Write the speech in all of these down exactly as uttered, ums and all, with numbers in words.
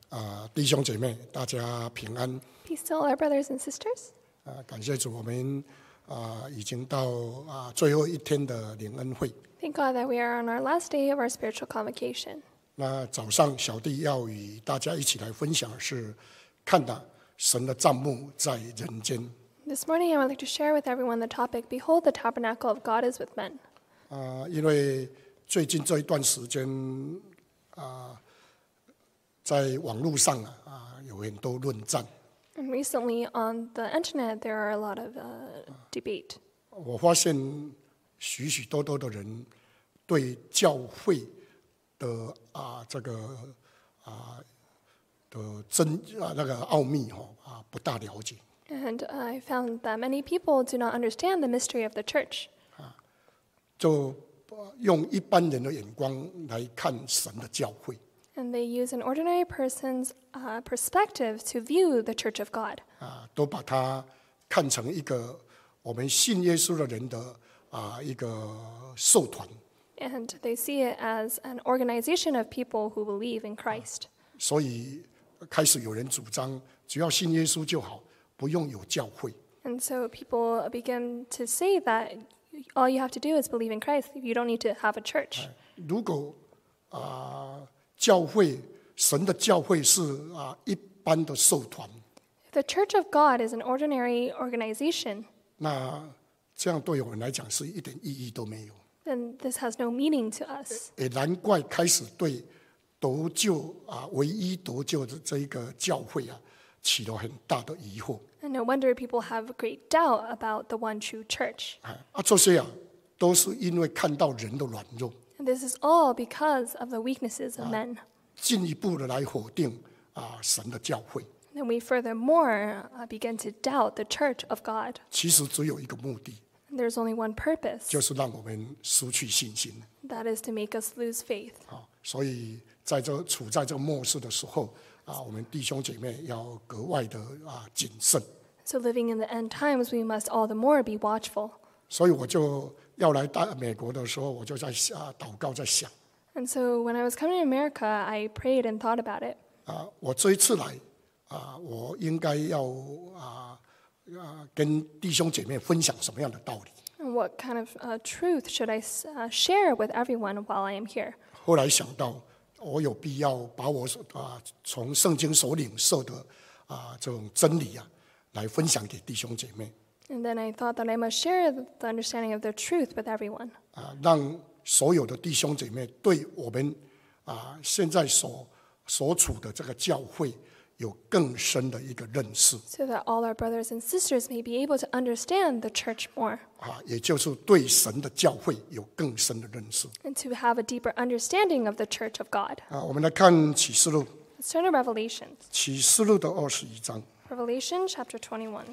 啊，弟兄姐妹，大家平安。 Peace to all our brothers and sisters. 啊，感谢主，我们啊已经到啊最后一天的领恩会。 Thank God that we are on our last day of our spiritual convocation. 那早上小弟要与大家一起来分享的是，看到神的帐幕在人间。 This morning I would like to share with everyone the topic, Behold, the tabernacle of God is with men. 啊，因为最近这一段时间啊，在网络上啊啊有很多论战。 And recently on the internet there are a lot of uh, debate. 我发现许许多多的人对教会的啊这个啊的真啊那个奥秘哈啊不大了解。 And I found that many people do not understand the mystery of the church. 就用一般人的眼光来看神的教会。 And they use an ordinary person's uh, perspective to view the Church of God. 啊，都把它看成一个我们信耶稣的人的啊一个社团。 And they see it as an organization of people who believe in Christ. 所以开始有人主张，只要信耶稣就好，不用有教会。 And so people begin to say that all you have to do is believe in Christ. You don't need to have a church. 如果啊教会神的教会是啊一般的社团， If the Church of God is an ordinary organization, 那这样对我们来讲是一点意义都没有。 then this has no meaning to us. 也难怪开始对得救啊唯一得救的这一个教会啊起了很大的疑惑。 And no wonder people have great doubt about the one true church. 啊，啊这些啊都是因为看到人的软弱， And this is all because of the weaknesses of men. 进一步的来否定啊神的教会。 And we furthermore uh, begin to doubt the church of God. 其实只有一个目的， And there's only one purpose. 就是让我们失去信心。 That is to make us lose faith. 啊，所以在这处在这个末世的时候啊，我们弟兄姐妹要格外的啊谨慎。 So living in the end times, we must all the more be watchful. 所以我就要来到美国的时候，我就在啊祷告，在想 And so when I was coming to America, I prayed and thought about it. 啊，我这一次来啊，我应该要啊啊跟弟兄姐妹分享什么样的道理？ And what kind of uh, truth should I uh, share with everyone while I am here? 后来想到，我有必要把我所啊从圣经所领受的啊这种真理啊，来分享给弟兄姐妹 And then I thought that I must share the understanding of the truth with everyone. 啊，让所有的弟兄姐妹对我们啊现在所所处的这个教会有更深的一个认识 So that all our brothers and sisters may be able to understand the church more. 啊，也就是对神的教会有更深的认识 And to have a deeper understanding of the church of God. 啊。我们来看启示录， Let's turn to Revelation. 启示录的二十一章， Revelation chapter twenty-one.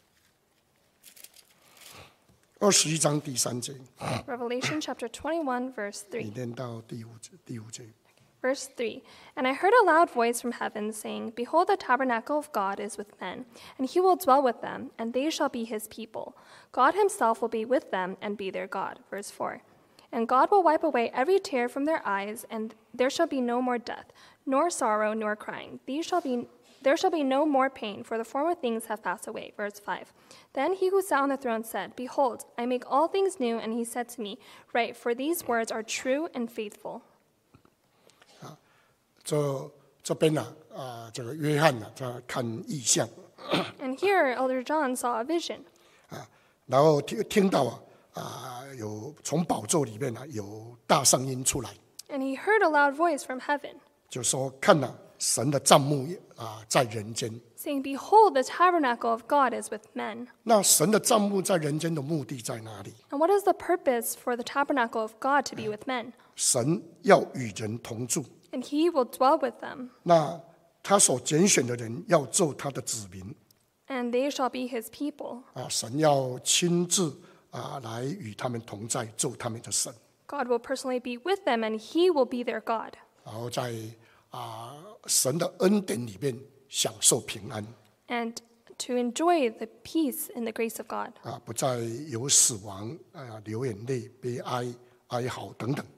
二十一章第三节， Revelation chapter twenty-one, verse 你 three. 念到第五节，第五节。 Verse three. And I heard a loud voice from heaven saying, Behold, the tabernacle of God is with men, and he will dwell with them, and they shall be his people. God himself will be with them and be their God. Verse four. And God will wipe away every tear from their eyes, and there shall be no more death, nor sorrow, nor crying. These shall be There shall be no more pain, for the former things have passed away. Verse five. Then he who sat on the throne said, Behold, I make all things new. And he said to me, Write, for these words are true and faithful. 这这边呢啊，这个约翰呢在看异象 And here Elder John saw a vision. 啊，然后听听到啊啊有从宝座里面呢有大声音出来， And he heard a loud voice from heaven, 就说看了神的帐幕啊在人间。 saying, Behold, the tabernacle of God is with men. 那神的帐幕在人间的目的在哪里？ And what is the purpose for the tabernacle of God to be with men? 神要与人同住， And he will dwell with them, 那他所拣选的人要做他的子民 and they shall be his people. 啊，神要亲自啊来与他们同在，做他们的神， God will personally be with them, and he will be their God. 然后在啊神的恩典里面享受平安 And to enjoy the peace and the grace of God. 啊，不再有死亡啊、流眼泪、悲哀、哀嚎等等。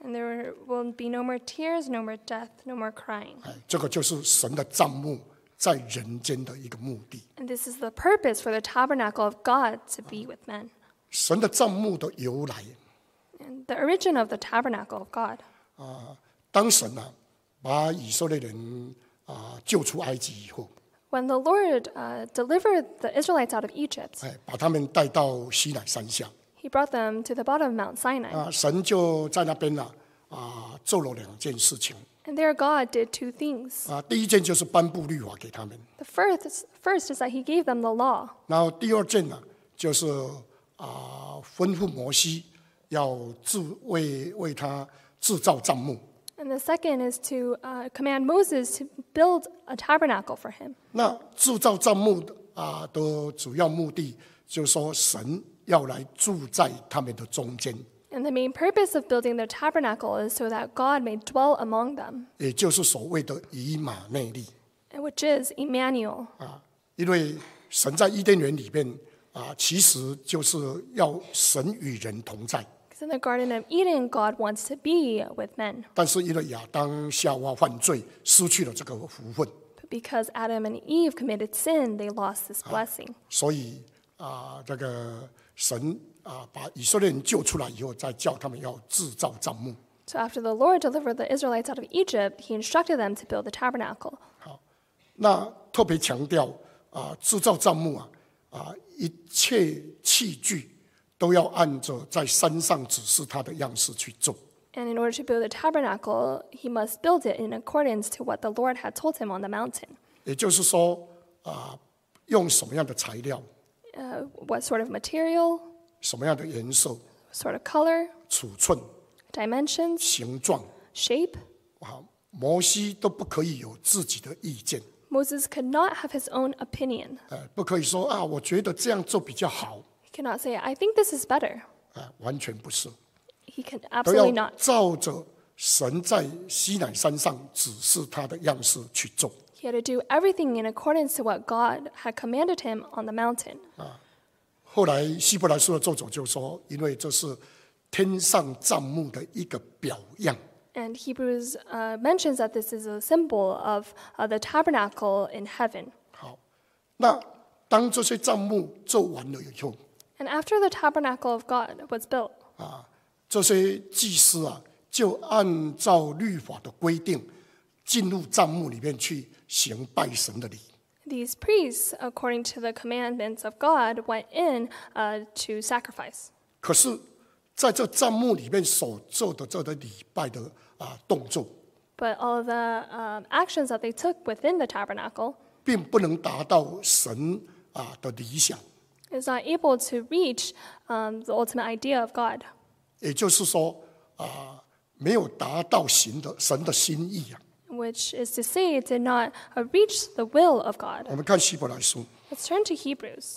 And there will be no more tears, no more death, no more crying. 哎，这个就是神的帐幕在人间的一个目的。 And this is the purpose for the tabernacle of God to be with men. 神的帐幕的由来 And the origin of the tabernacle of God. 啊，当神啊把以色列人啊救出埃及以后， When the Lord uh, delivered the Israelites out of Egypt, 哎，把他们带到西乃山下 he brought them to the bottom of Mount Sinai. 啊，神就在那边呢啊做了两件事情 And there God did two things. 啊，第一件就是颁布律法给他们， The first, first is that he gave them the law. 然后第二件呢就是啊吩咐摩西要制为为他制造帐幕。 And the second is to uh, command Moses to build a tabernacle for him. 那制造帐幕的啊的主要目的，就是说神要来住在他们的中间， And the main purpose of building the tabernacle is so that God may dwell among them, 也就是所谓的以马内利 which is Emmanuel. 啊。因为神在伊甸园里面啊，其实就是要神与人同在， Because in the Garden of Eden, God wants to be with men. 但是因为亚当夏娃犯罪，失去了这个福分， But because Adam and Eve committed sin, they lost this blessing. 所以啊，这个神啊把以色列人救出来以后，再叫他们要制造帐幕。 So after the Lord delivered the Israelites out of Egypt, he instructed them to build the tabernacle. 那特别强调啊，制造帐幕啊啊，一切器具都要按着在山上指示他的样式去做。 And in order to build the tabernacle, he must build it in accordance to what the Lord had told him on the mountain. 也就是说啊，用什么样的材料、 Uh, what sort of material, 什么样的颜色、 sort of color, 尺寸、 dimensions, 形状 shape. 啊，摩西都不可以有自己的意见， Moses could not have his own opinion. 呃，不可以说啊，我觉得这样做比较好， He cannot say, I think this is better. 啊，完全不是， He can 都 absolutely 要 not. 照着神在西乃山上指示他的样式去做。 He had to do everything in accordance to what God had commanded him on the mountain. 后来希伯来书的作者就说，因为这是天上帐幕的一个表样， And Hebrews uh, mentions that this is a symbol of uh, the tabernacle in heaven. 好，那当这些帐幕做完了以后， And after the tabernacle of God was built, 啊，这些祭司啊，就按照律法的规定，进入帐幕里面去行拜神的礼。 these priests, according to the commandments of God, went in uh, to sacrifice. 可是，在这帐幕里面所做的这个礼拜的啊动作， But all of the um, actions that they took within the tabernacle 并不能达到神啊的理想。 is not able to reach um, the ultimate idea of God. 也就是说，啊，没有达到神的神的心意啊。 Which is to say, it did not uh, reach the will of God. 我们看希伯来书， Let's turn to Hebrews.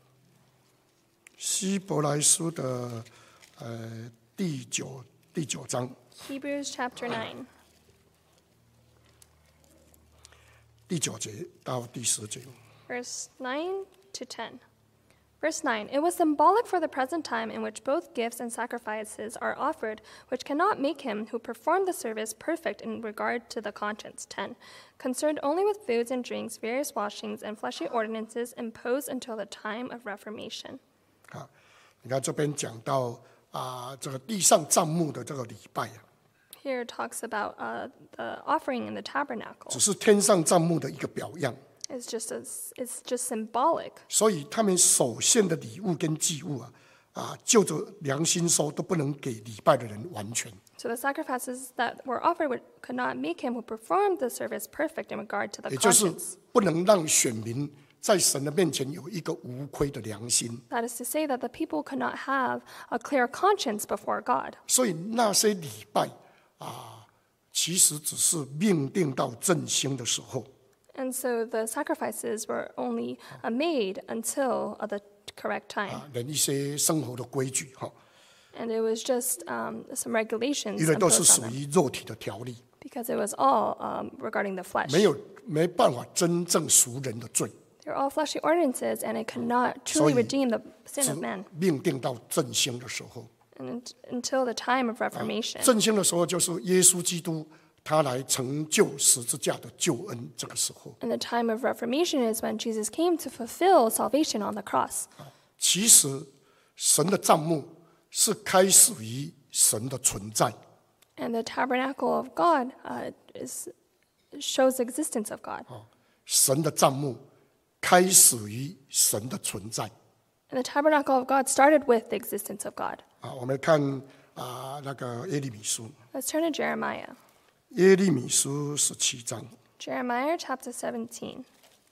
希伯来书的呃第九第九章 Hebrews chapter nine, 第九节到第十节。 verse nine to ten. Verse nine, it was symbolic for the present time in which both gifts and sacrifices are offered, which cannot make him who performed the service perfect in regard to the conscience. ten, concerned only with foods and drinks, various washings, and fleshly ordinances imposed until the time of Reformation. 啊，你看这边讲到啊，这个地上帐幕的这个礼拜啊， Here it talks about uh, the offering in the tabernacle. 只是天上帐幕的一个表样， It's just, a, it's just symbolic. 所以他们所献的礼物跟祭物啊，啊，就着良心说都不能给礼拜的人完全。 So the sacrifices that were offered would, could not make him who performed the service perfect in regard to the 也就是 conscience. 不能让选民在神的面前有一个无亏的良心。 That is to say that the people could not have a clear conscience before God. 所以那些礼拜啊，其实只是命定到振兴的时候。 And so the sacrifices were only uh, made until uh, the correct time. 啊，连一些生活的规矩哈， And it was just um, some regulations 因为都是 imposed 属 on them 于肉体的条例， because it was all um, regarding the flesh. 没有没办法真正赎人的罪， They're all fleshly ordinances, and it could not 所 truly 以 redeem the sin 只 of man. 命定到振兴的时候。 and until the time of Reformation. 振兴的时候就是耶稣基督他来成就十字架的救恩，这个时候。 And the time of Reformation is when Jesus came to fulfill salvation on the cross. 其实神的帐幕是开始于神的存在， And the tabernacle of God uh, is, shows the existence of God. 神的帐幕开始于神的存在。 And the tabernacle of God started with the existence of God. 啊，我们看啊那个耶利米书， Let's turn to Jeremiah. 耶利米书十七章， Jeremiah chapter seventeen.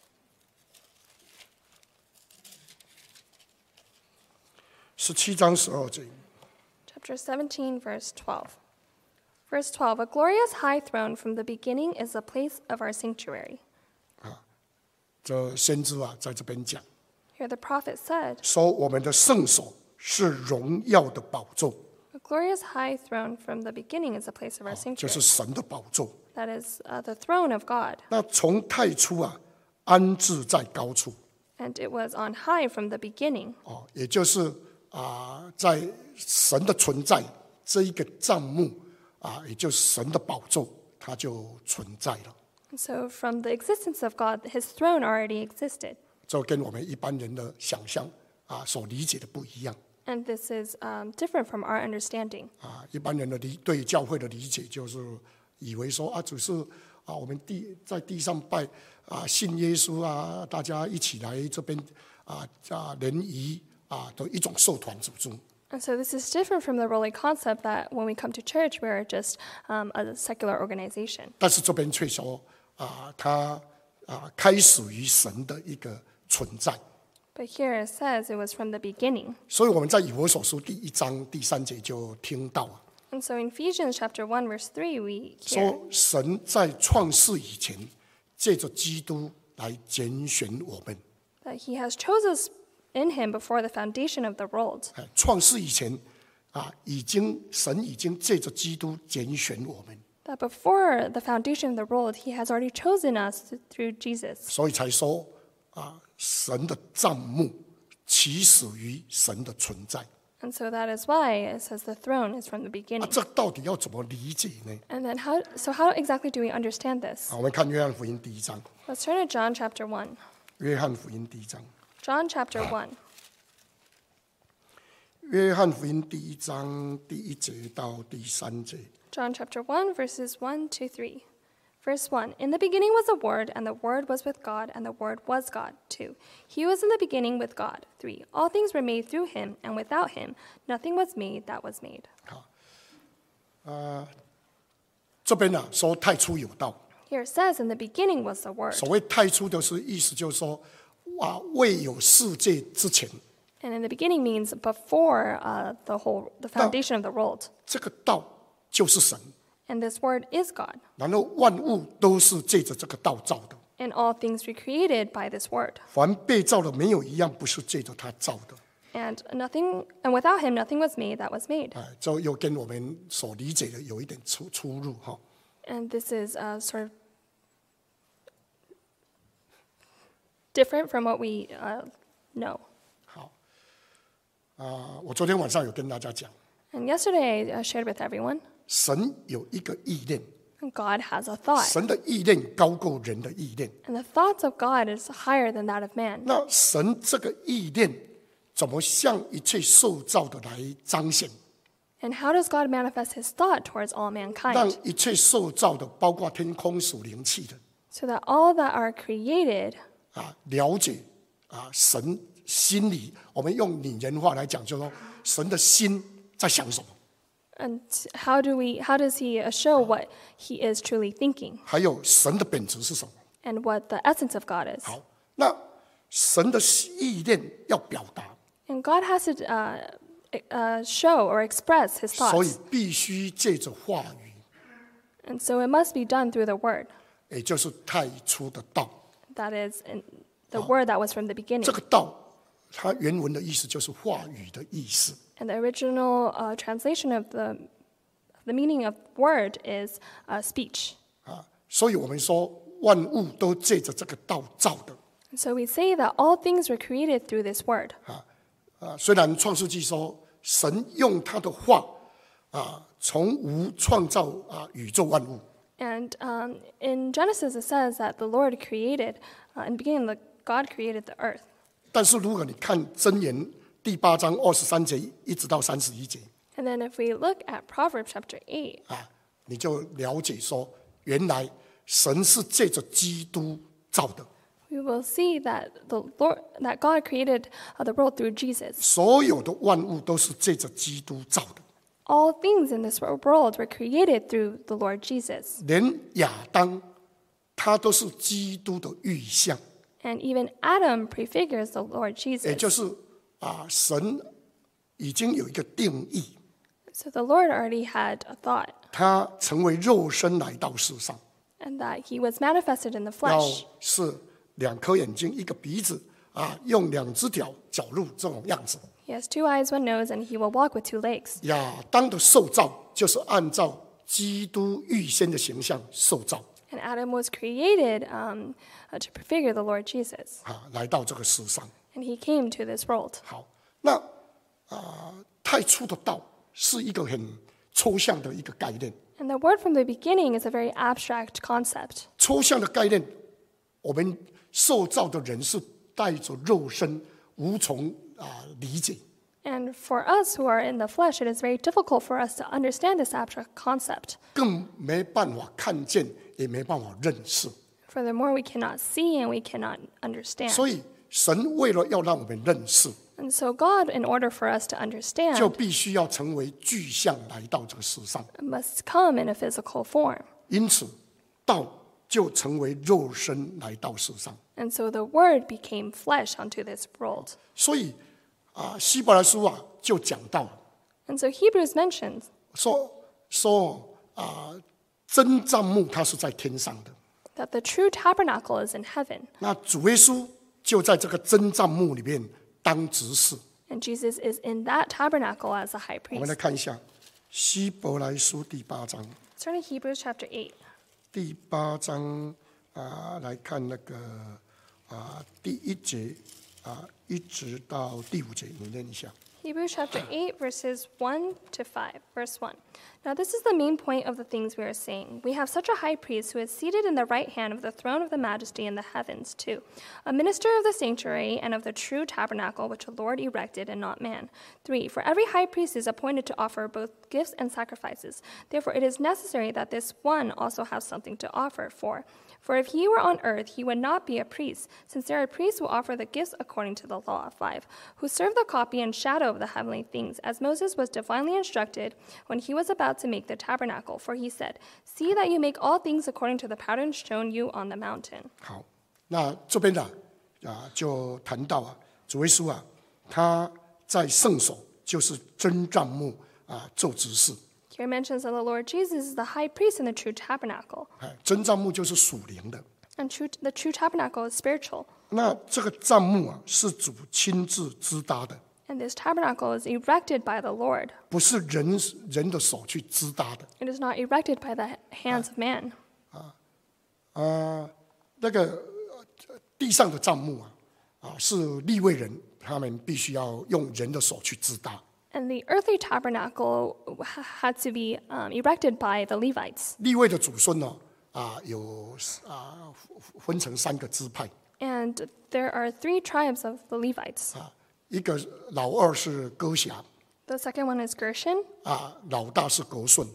十七章十二节。 Chapter seventeen, verse twelve. Verse twelve, a glorious high throne from the beginning is the place of our sanctuary. 这先知啊，在这边讲 Here the prophet said, 说，我们的圣所是荣耀的宝座， a glorious high throne from the beginning is the place of our 就 sanctuary. 是神的宝座。 That is uh, the throne of God. 那从太初啊，安置在高处 And it was on high from the beginning. 哦，也就是啊，在神的存在这一个帐幕啊，也就是神的宝座，它就存在了。 And so from the existence of God, his throne already existed. 这跟我们一般人的想象啊所理解的不一样 And this is um, different from our understanding. 啊。一般人的理对教会的理解就是以为说啊，只是啊我们地在地上拜啊信耶稣啊，大家一起来这边啊啊联谊啊的一种社团组织。 And so this is different from the worldly concept that when we come to church, we're just um, a secular organization. 但是这边却说啊，它啊开始于神的一个存在。 But here it says it was from the beginning. 所以我们在以弗所书第一章第三节就听到啊， And so in Ephesians chapter one, verse three, we hear 说神在创世以前，借着基督来拣选我们。 that he has chosen us in him before the foundation of the world. 哎创世以前啊，已经神已经借着基督拣选我们， That before the foundation of the world, he has already chosen us through Jesus. 所以才说啊，神的帐幕起始于神的存在。 And so that is why it says the throne is from the 啊， beginning. 这到底要怎么理解呢？ And then how, so how exactly do we understand this? 啊，我们看约翰福音第一章， Let's turn to John chapter one. 约翰福音第一章， John chapter one. 约翰福音第一章第一节到第三节。 John chapter one, verses one to three. Verse one, in the beginning was the Word, and the Word was with God, and the Word was God. two, he was in the beginning with God. three, all things were made through him, and without him nothing was made that was made. 这边呢、啊、说太初有道， Here it says, in the beginning was the Word. 所谓太初的是意思就是说，哇，未有世界之前， And in the beginning means before uh, the whole, the foundation of the world. 这个道就是神， And this Word is God. 然后万物都是借着这个道造的， And all things were created by this Word. 凡被造的没有一样不是借着他造的。 And nothing, and without him nothing was made that was made. 哎，这又跟我们所理解的有一点出出入哈。 And this is uh, sort of different from what we uh, know. 好，啊、我昨天晚上有跟大家讲， And yesterday I uh, shared with everyone, 神有一个意念， God has a thought. 神的意念高过人的意念。 And the thoughts of God is higher than that of man. 那神这个意念怎么向一切受造的来彰显？ And how does God manifest his thought towards all 让 mankind? 一切受造的，包括天空属灵气的 So that all that are created 啊，了解啊神心里，我们用拟人话来讲，就是说神的心在想什么， And how do we how does he uh, show what he is truly thinking 还有神的本质是什么。 and what the essence of God is? 好，那神的意念要表达， And God has to uh, uh, show or express his 所以 thoughts. 必须借着话语， And so it must be done through the word. 也就是太初的道。 That is in the word that was from the beginning. 这个道，它原文的意思就是话语的意思。 And the original uh, translation of the the meaning of word is uh, speech. 啊，所以我们说万物都借着这个道造的 And so we say that all things were created through this word. 啊啊。虽然创世纪说神用他的话啊，从无创造啊宇宙万物。 And um, in Genesis, it says that the Lord created, uh, in the beginning, the, God created the earth. 但是如果你看箴言第八章二十三节一直到三十一节 And then if we look at Proverbs chapter eight, 啊，你就了解说，原来神是借着基督造的， we will see that the Lord, that God created uh, the world through Jesus. 所有的万物都是借着基督造的， All things in this world were created through the Lord Jesus. 连亚当他都是基督的预像， And even Adam prefigures the Lord 也就 Jesus. 是啊，神已经有一个定义， So the Lord already had a thought, 他成为肉身来到世上， and that he was manifested in the 要 flesh. 是两颗眼睛一个鼻子啊，用两只脚脚路这种样子。 He has two eyes, one nose, and he will walk with two legs. 亚当的受造就是按照基督预先的形象受造 And Adam was created um, uh, to prefigure the Lord Jesus. 啊，来到这个世上。 And he came to this world. 好，那啊，太初的道是一个很抽象的一个概念。 And the word from the beginning is a very abstract concept. 抽象的概念，我们受造的人是带着肉身，无从啊理解。 And for us who are in the flesh, it is very difficult for us to understand this abstract concept. 更没办法看见，也没办法认识。 Furthermore, we cannot see and we cannot understand. 所以，神为了要让我们认识， And so God, in order for us to 就 understand, 必须要成为具象来到这个世上。 must come in a physical form. 因此，道就成为肉身来到世上。 And so the word became flesh onto this world. 所以啊，希伯来书啊就讲到 And so Hebrews mentions 说说啊，真帐幕它是在天上的。 that the true tabernacle is in heaven. 那主耶稣就在这个真帐幕里面当执事。 And Jesus is in that tabernacle as a high 我们来 priest. 看一下希伯来书第八章， Turn to Hebrews chapter eight. 第八章啊，来看那个啊第一节啊，一直到第五节，你念一下。 Hebrews chapter eight, verses one to five. Verse one. Now, this is the main point of the things we are saying. We have such a high priest who is seated in the right hand of the throne of the majesty in the heavens, too, a minister of the sanctuary and of the true tabernacle which the Lord erected and not man. Three. For every high priest is appointed to offer both gifts and sacrifices. Therefore, it is necessary that this one also have something to offer. Four. For if he were on earth, he would not be a priest, since there are priests who offer the gifts according to the law. Five. Who serve the copy and shadow of the heavenly things, as Moses was divinely instructed when he was about to make the tabernacle. For he said, See that you make all things according to the pattern shown you on the mountain. 好，那这边呢啊，就谈到啊，主耶稣啊，他在圣所就是真帐幕啊做执事。 Here mentions that the Lord Jesus is the high priest in the true tabernacle. 哎，真帐幕就是属灵的。 And true, the true tabernacle is spiritual. 那这个帐幕啊，是主亲自支搭的， And this tabernacle is erected by the Lord. 不是人人的手去支搭的。 It is not erected by the hands of man. 啊，那个呃地上的帐幕啊，啊是利未人他们必须要用人的手去支搭。 And the earthly tabernacle ha- had to be um, erected by the Levites. 利未的祖孙呢，啊有啊分成三个支派 And there are three tribes of the Levites. 啊，一个老二是歌辖 The second one is Gershon, 啊，老大是格顺，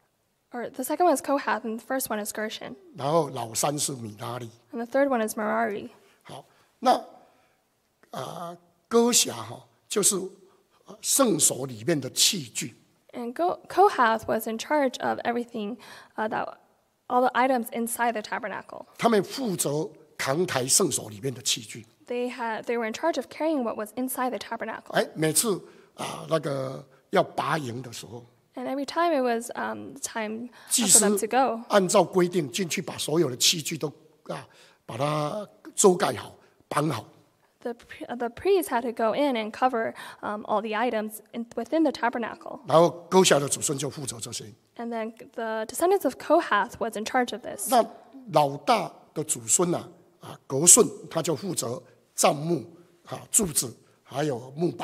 or the second one is Kohath, and the first one is Gershon. 然后老三是米拉利。 And the third one is Merari. 好，那啊歌辖哈就是呃圣所里面的器具。 And Go- Kohath was in charge of everything, uh, that, all the items inside the tabernacle. 他们负责扛抬圣所里面的器具。 They had they were in charge of carrying what was inside the tabernacle. 哎，每次啊那个要拔营的时候， And every time it was um, time 祭 for 司 them to go, 按照规定进去，把所有的器具都啊把它遮盖好、绑好。 the pri- uh, the priests had to go in and cover um, all the items in, within the tabernacle. 然后歌辖的祖孙就负责这些。 And then the descendants of Kohath was in charge of this. 那老大的祖孙呢、啊，啊格顺他就负责帐幕啊柱子还有木板。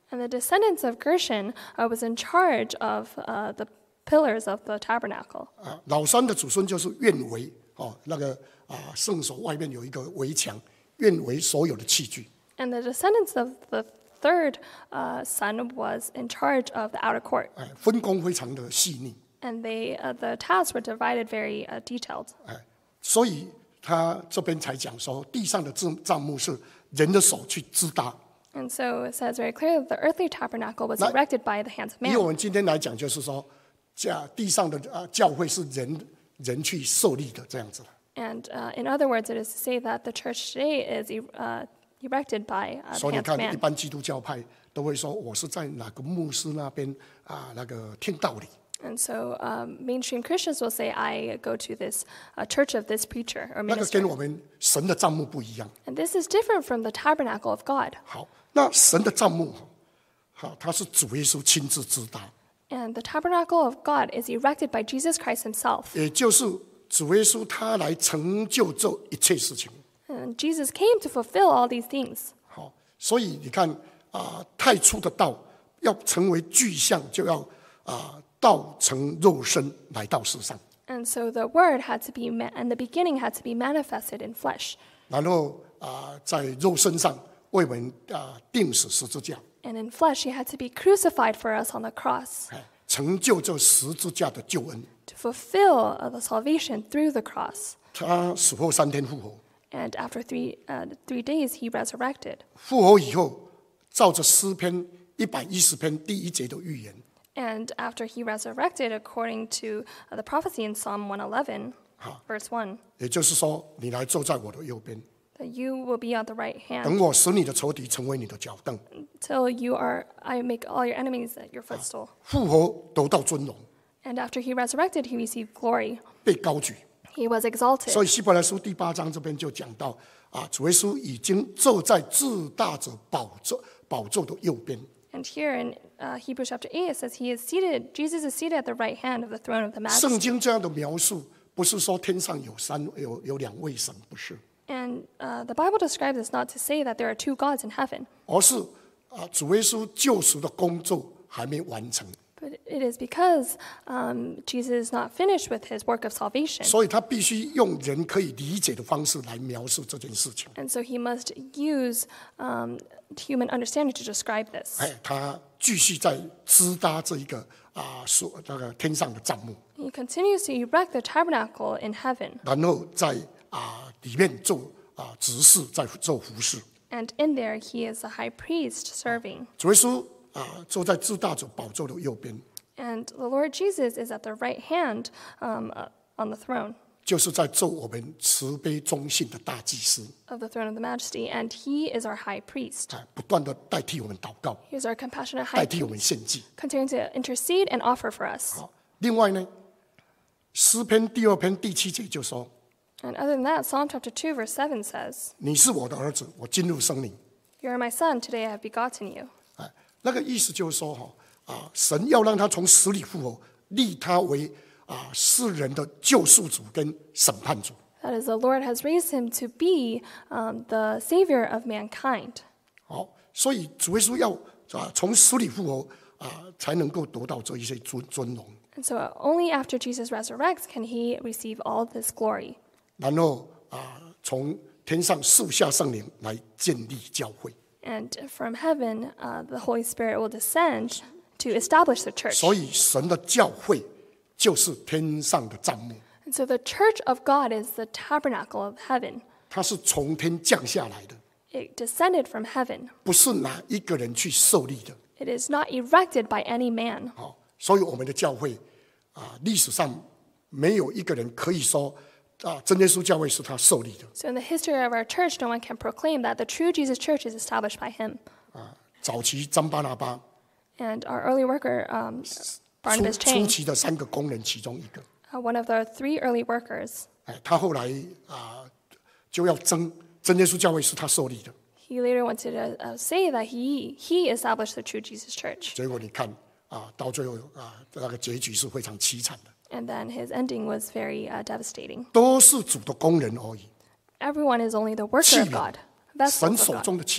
And the descendants of Gershon uh, was in charge of uh, the pillars of the tabernacle. 啊，老三的祖孙就是愿为哦，那个啊圣所外面有一个围墙，愿为所有的器具。 And the descendants of the third uh, son was in charge of the outer court. 哎，分工非常的细腻。 And they, uh, the tasks were divided very uh, detailed. 哎，所以他这边才讲说，地上的帐帐幕是人的手去支搭。 And so it says very clearly that the earthly tabernacle was Na- erected by the hands of 以我 man. 们今天来讲，就是说，教地上的啊教会是人人去设立的这样子。 And uh, in other words, it is to say that the church today is e- uh, erected by uh, 所 the 以你 hands of 看，一 man. 般基督教派都会说，我是在哪个牧师那边啊那个听道理。 And so um, mainstream Christians will say, I go to this uh, church of this preacher or 那个 minister. 跟我们神的帐幕不一样。 And this is different from the tabernacle of God. 好，那神的帐幕，好，它是主耶稣亲自支搭， And the tabernacle of God is erected by Jesus Christ himself. 也就是主耶稣他来成就这一切事情。 And Jesus came to fulfill all these things. 好，所以你看啊，太初的道要成为具象，就要啊道成肉身来到世上， And so the word had to be, ma- and the beginning had to be manifested in flesh. 然后啊在肉身上为我们啊钉死十字架， And in flesh, he had to be crucified for us on the cross 哎，成就这十字架的救恩。 to fulfill uh, the salvation through the cross. 他死后三天复活， And after three, uh, three days, he resurrected. 复活以后，照着诗篇一百一十篇第一节的预言。 And after he resurrected, according to uh, the prophecy in Psalm one eleven, verse one, 也就是说，你来坐在我的右边， that you will be on the right 等 hand 我使你的仇敌成为你的脚凳。 till you are, I make all your enemies at your footstool. 复活得到尊荣， And after he resurrected, he received glory. 被高举。 He was 所 exalted. 以希伯来书第八章这边就讲到啊，主耶稣已经坐在至大者宝座宝座的右边。 And here in uh, Hebrews chapter eight, it says he is seated, Jesus is seated at the right hand of the throne of the 圣 majesty. 经这样的描述，不是说天上有三有有两位神，不是， And uh, the Bible describes this not to say that there are two gods in heaven, 而是啊，主耶稣救赎的工作还没完成， but it is because um, Jesus is not finished with his work of salvation. 所以他必须用人可以理解的方式来描述这件事情。 And so he must use um, human understanding to describe this. 哎，他继续在支搭这一个啊，所那个天上的帐幕， He continues to erect the tabernacle in heaven, 然后在啊里面做啊执事，在做服侍。 and in there he is a high priest serving. 主耶稣啊坐在至大者宝座的右边， And the Lord Jesus is at the right hand um, uh, on the throne 就是在做我们慈悲忠信的大祭司， of the throne of the majesty, and he is our high priest. 啊，不断的代替我们祷告， He is our compassionate 代 high 替我 priest, 们献祭。 continuing to intercede and offer for us. 好，另外呢，诗篇第二篇第七节就说 And other than that, Psalm chapter two, verse seven says, 你是我的儿子，我进入生你。 You are my son, today I have begotten you. 哎，那个意思就是说哈啊，神要让他从死里复活，立他为啊世人的救赎主跟审判主。 That is, the Lord has raised him to be um, the Savior of mankind. 好，所以主耶稣要啊从死里复活啊，才能够得到这一些尊尊荣。 And so only after Jesus resurrects can he receive all this glory. 然后啊，从天上树下圣灵来建立教会。 And from heaven, uh, the Holy Spirit will descend to establish the church. 所以神的教会就是天上的帐幕， And so the church of God is the tabernacle of heaven. 它是从天降下来的， It descended from heaven. 不是哪一个人去设立的。 It is not erected by any man. 好，所以我们的教会啊，历史上没有一个人可以说啊，真耶稣教会是他设立的。 So in the history of our church, no one can proclaim that the true Jesus church is established by him. 啊，早期张巴拿巴， And our early worker, um, 初 Barnabas 初 Chang, 期的三个工人其中一个， uh, one of the three early workers, 哎，他后来啊就要争真耶稣教会是他设立的， he later wanted to uh, say that he, he established the true Jesus church. 结果你看啊，到最后啊那个结局是非常凄惨的， And then his ending was very uh, devastating. 都是主的工人而已， Everyone is only the worker of 器皿， God, 神 vessels 手 of God, 中的器皿。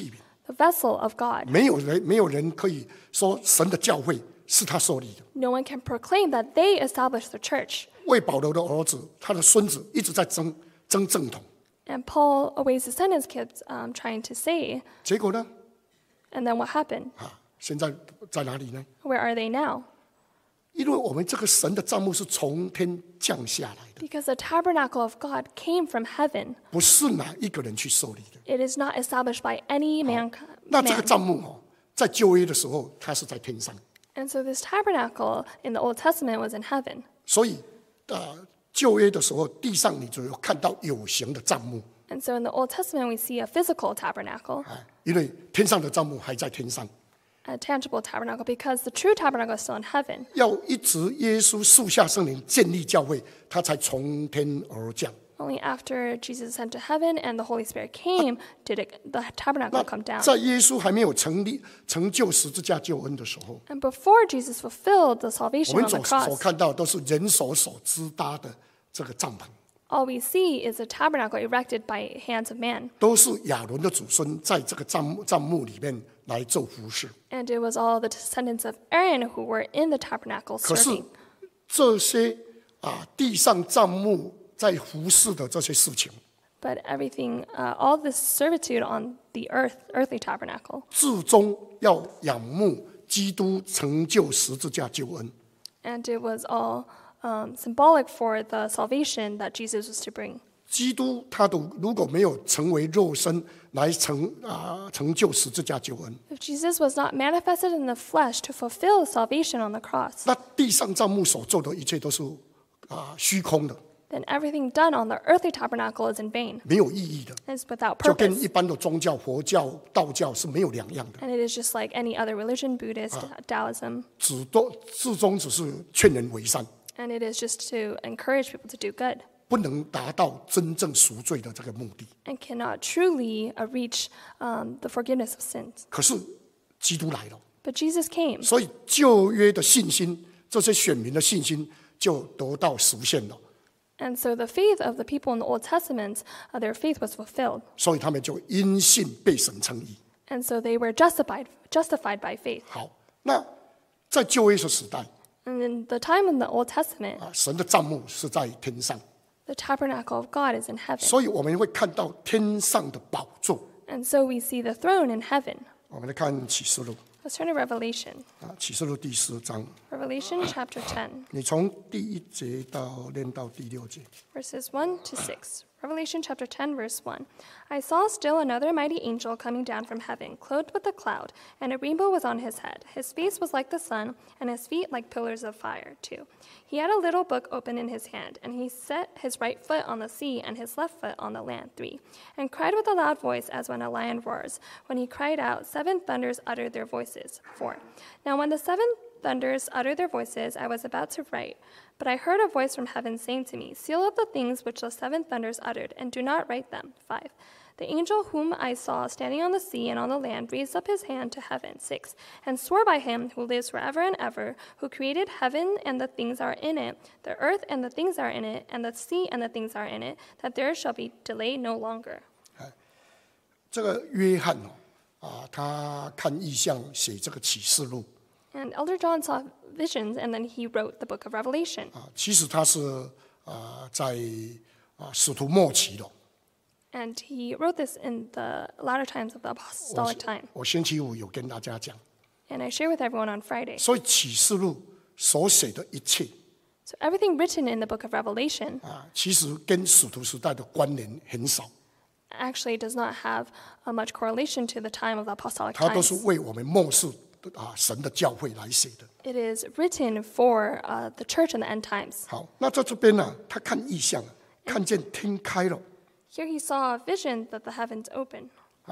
the vessel of God. 没有人没有人可以说神的教会是他设立的。 No one can proclaim that they established the church. 为保罗的儿子，他的孙子一直在争争正统， And Paul always descendants kept um, trying to say, 结果呢， and then what happened? 啊，现在在哪里呢？ Where are they now? 因为我们这个神的帐幕是从天降下来的， Because the tabernacle of God came from heaven. 不是哪一个人去设立的。 It is not established by any man. 那这个 man. 帐幕哦，在旧约的时候，它是在天上， And so this tabernacle in the Old Testament was in heaven. 所以呃，旧约的时候，地上你只有看到有形的帐幕， And so in the Old Testament, we see a physical tabernacle, 啊，因为天上的帐幕还在天上， a tangible tabernacle, because the true tabernacle is still in heaven. 要一直耶稣树下圣灵建立教会，他才从天而降。 Only after Jesus ascended to heaven and the Holy Spirit came did it, the tabernacle come 那 down. 在耶稣还没有成立成就十字架救恩的时候， And before Jesus fulfilled the 我 salvation 们 on the 所所 cross, 看到都是人手所支搭的这个帐篷， all we see is a tabernacle erected by hands of man. 都是亚伦的祖孙在这个帐幕帐幕里面来做服侍。 And it was all the descendants of Aaron who were in the tabernacle 可是 serving. 这些啊地上帐幕在服侍的这些事情， But everything, uh, all this servitude on the earth, earthly tabernacle, 至终要仰慕基督成就十字架救恩。 and it was all um, symbolic for the salvation that Jesus was to bring. 基督他的如果没有成为肉身来成啊成就十字架救恩， If Jesus was not manifested in the flesh to fulfill salvation on the cross, 那地上帐幕所做的一切都是啊虚空的， then everything done on the earthly tabernacle is in vain. 没有意义的， It's without 就跟 purpose. 一般的宗教、佛教、道教是没有两样的， And it is just like any other religion, Buddhist, Taoism, 只都至终只是劝人为善， and it is just to encourage people to do good 不能达到真正赎罪的这个目的。 and cannot truly uh, reach um, the forgiveness of sins. 可是基督来了， But Jesus came, 所以旧约的信心，这些选民的信心就得到实现了， and so the faith of the people in the Old Testament, uh, their faith was fulfilled. 所以他们就因信被神称义。 And so they were justified, justified by faith. 好，那在旧约的时代 And in the time in the Old Testament, 啊，神的帐幕是在天上， the tabernacle of God is in heaven. 所以我们会看到天上的宝座。 And so we see the throne in heaven. 我们来看启示录 Let's turn to Revelation. 啊，启示录第十章， Revelation chapter ten, 你从第一节到念到第六节。 verses one to six. Revelation chapter ten, verse one. I saw still another mighty angel coming down from heaven, clothed with a cloud, and a rainbow was on his head. His face was like the sun, and his feet like pillars of fire, too. He had a little book open in his hand, and he set his right foot on the sea and his left foot on the land, three, and cried with a loud voice as when a lion roars. When he cried out, seven thunders uttered their voices, four. Now when the seven thunders uttered their voices, I was about to write. But I heard a voice from heaven saying to me, seal up the things which the seven thunders uttered, and do not write them. Five. The angel whom I saw standing on the sea and on the land raised up his hand to heaven. Six. And swore by him who lives forever and ever, who created heaven and the things are in it, the earth and the things are in it, and the sea and the things are in it, that there shall be delay no longer. 这个约翰哦，啊，他看异象，写这个启示录 And Elder John saw visions, and then he wrote the book of Revelation. 啊，其实他是啊在啊使徒末期了。 And he wrote this in the latter times of the 我 apostolic time. 我星期五有跟大家讲， And I share with everyone on Friday. 所以启示录所写的一切 So everything written in the book of Revelation 啊，其实跟使徒时代的关联很少， actually does not have uh, much correlation to the time of the apostolic 它都是 times. 为我们末世啊神的教会来写的。 It is written for uh, the church in the end times. 好，那在这边呢、他看异象，看见天开了， Here he saw a vision that the heavens open.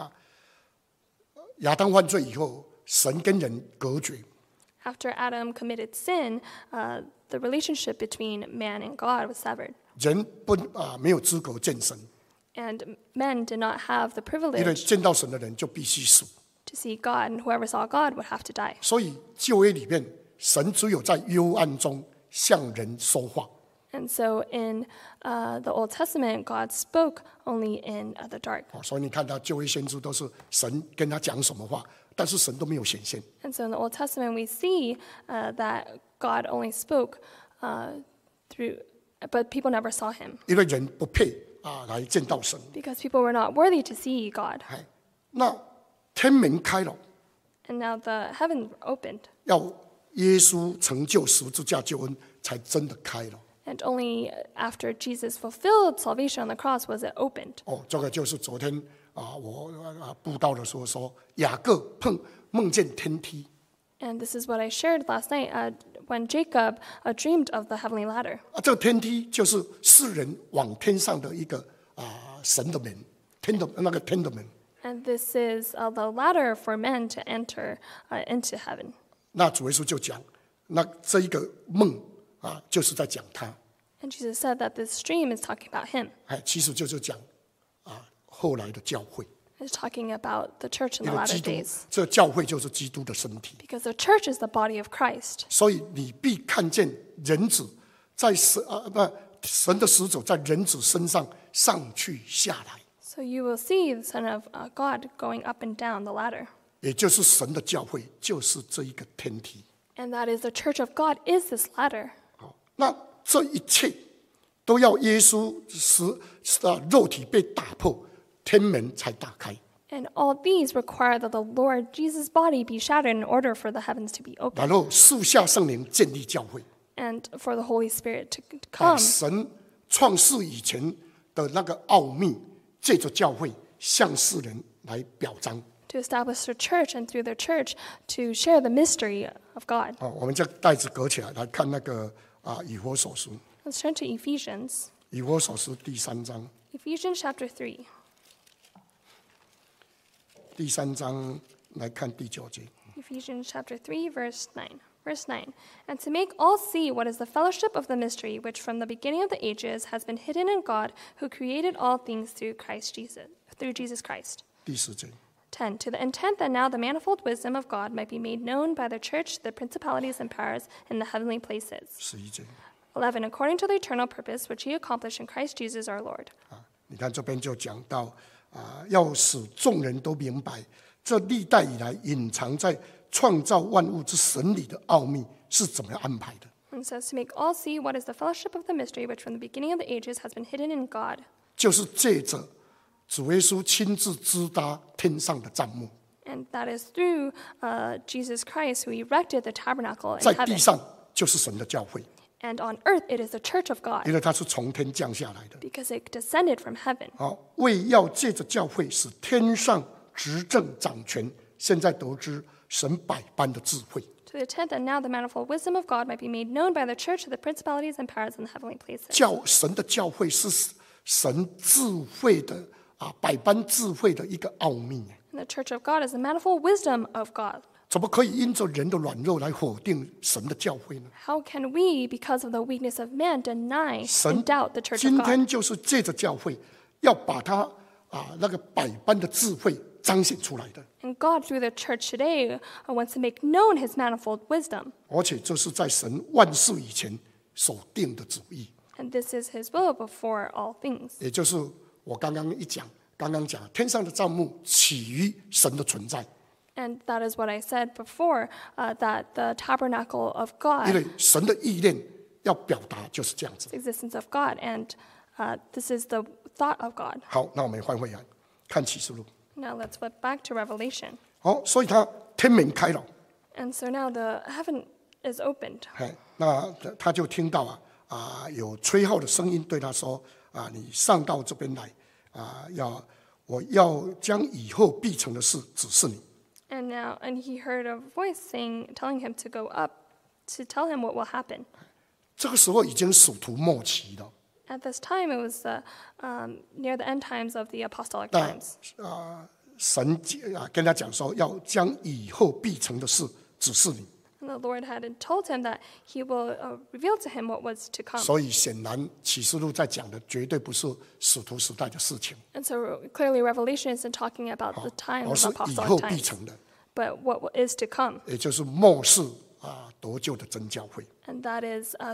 亚当犯罪以后，神跟人隔绝， After Adam committed sin, uh, the relationship between man and God was severed. 人不啊没有资格见神， And men did not have the 因为 privilege 见到神的人就必须死。 to see God, and whoever saw God would have to die. 所以旧约里面，神只有在幽暗中向人说话。 And so in uh, the Old Testament, God spoke only in uh, the dark. 哦，所以你看到旧约先知都是神跟他讲什么话，但是神都没有显现。 And so in the Old Testament, we see uh, that God only spoke uh, through, but people never saw him 因为人不配啊来见到神。 because people were not worthy to see God. 哎，那天门开了， And now the heaven opened, 要耶稣成就十字架救恩，才真的开了。 and only after Jesus fulfilled salvation on the cross was it opened. 哦，这个就是昨天啊，我啊布道的时候说，雅各碰梦见天梯。 And this is what I shared last night uh, when Jacob uh, dreamed of the heavenly ladder. 啊，这个天梯就是世人往天上的一个啊神的门，天的那个天的门。 And this is uh, the ladder for men to enter uh, into heaven. 那主耶稣就讲，那这一个梦啊，就是在讲他， And Jesus said that this dream is talking about him. 哎，其实就是讲啊后来的教会， It's talking about the church in 因 the 为 latter 基督 days. 这教会就是基督的身体， Because the church is the body of Christ. 所以你必看见人子在神啊不神的使者在人子身上上去下来， So you will see the Son of uh, God going up and down the ladder. 也就是神的教会就是这一个天梯。 And that is the church of God is this ladder. 好，那这一切都要耶稣使啊肉体被打破，天门才打开。 And all these require that the Lord Jesus' body be shattered in order for the heavens to be 然 opened 后赐下圣灵建立教会， and for the Holy Spirit to to 把 come 神创世以前的那个奥秘，借着教会向世人来表彰。 to establish the church and through the church to share the mystery of God. 好，我们将袋子隔起来，来看那个啊以弗所书， Let's turn to Ephesians. 以弗所书第三章， Ephesians chapter three. 第三章来看第九节。 Ephesians chapter three, verse nine. Verse nine. And to make all see what is the fellowship of the mystery, which from the beginning of the ages has been hidden in God, who created all things through Christ Jesus, through Jesus Christ. 第十节， ten. To the intent that now the manifold wisdom of God might be made known by the church, the principalities and powers in the heavenly places. 十一节 eleven. According to the eternal purpose which he accomplished in Christ Jesus our Lord. 啊，你看这边就讲到啊，要使众人都明白，这历代以来隐藏在创造万物之神里的奥秘是怎么样安排的。 And it says to make all see what is the fellowship of the mystery which from the beginning of the ages has been hidden in God. 就是借着主耶稣亲自支搭天上的帐幕， And that is through uh, Jesus Christ who erected the tabernacle in 在地 heaven. 上就是神的教会， And on earth it is the church of 因 God 为它是从天降下来的。 because it descended from heaven. 好，为要借着教会使天上执政掌权，现在得知神百般的智慧。 To the intent that now the manifold wisdom of God might be made known by the church to the principalities and powers in the heavenly places. 教神的教会是神智慧的啊，百般智慧的一个奥秘。 And the church of God is the manifold wisdom of God. 怎么可以因着人的软弱来否定神的教会呢？ How can we, because of the weakness of man, deny 神 and doubt the church 今 of God? 天就是借着教会，要把他啊那个百般的智慧彰显出来的。 And God, through the church today, uh, wants to make known his manifold wisdom. 而且这是在神万事以前所定的旨意， And this is his will before all things. 也就是我刚刚一讲，刚刚讲天上的帐幕起于神的存在， And that is what I said before, uh, that the tabernacle of 因 God, 为神的意念要表达就是这样子。 the existence of God, and uh, this is the thought of God. 好，那我们换回来看启示录。 Now let's flip back to Revelation. 好，所以他天门开了， And so now the heaven is opened. 哎，那他就听到啊啊有吹号的声音对他说啊，你上到这边来啊，要我要将以后必成的事指示你。 And now, and he heard a voice saying, telling him to go up to tell him what will happen. 这个时候已经属徒末期了。 At this time, it was uh, um, near the end times of the apostolic 那 times. 啊，神啊跟他讲说，要将以后必成的事指示你。 And the Lord had told him that he will uh, reveal to him what was to come. 所以显然启示录在讲的绝对不是使徒时代的事情， And so clearly, Revelation isn't talking about the time 而 of 是以后 apostolic 必 times, 成的， but what is to come. 也就是末世啊得救的真教会。 And that is uh, the